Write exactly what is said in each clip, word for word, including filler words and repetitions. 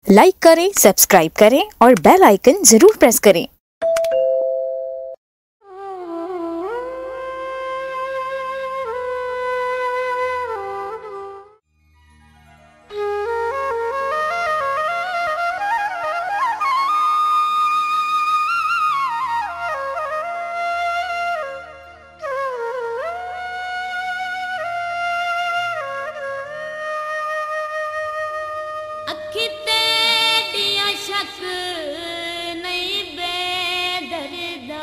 Like करें, subscribe करें और बेल आइकन जरूर प्रेस करें। अखी तेडिया शक नहीं बेदरदा,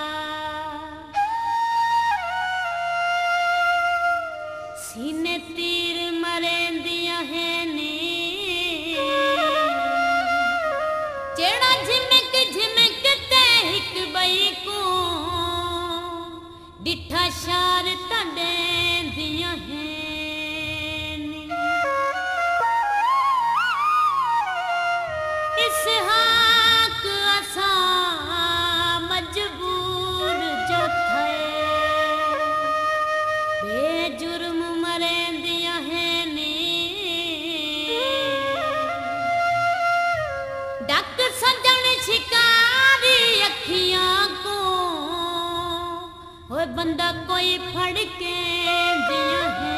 सीने तीर मरेंदिया है नी, जेड़ा झिमक झिमक ते हिक बई को डिठा शार तडेंदिया है। इसहाक असा मजबूर जो थे, बेजुर्म मरेंदिया है नी, डक सजन शिकारी अखियां को, होए बंदा कोई फड़ के दिया है।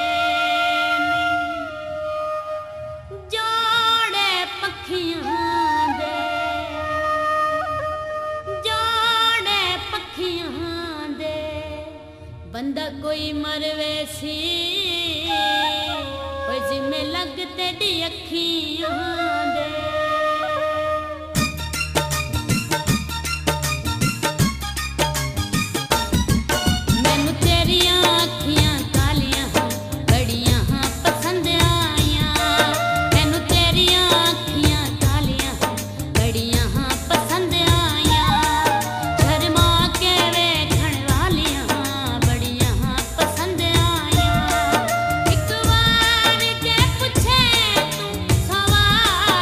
जोड़े पखियां बंदा कोई मरवे सी, जिम्मे लगते डी अखियां दे। मैनू तेरियां अखियां कालियां बड़ियां पसंद आईयां, मैनू तेरियां अखियां कालियां बड़ियां पसंद आईयां, शर्मा के वेखण वालियां एक बार जे पूछे तू सवाल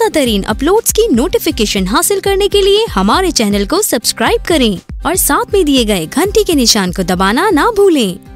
ताज़ा तरीन अपलोड्स की नोटिफिकेशन हासिल करने के लिए हमारे चैनल को सब्सक्राइब करें और साथ में दिए गए घंटी के निशान को दबाना ना भूलें।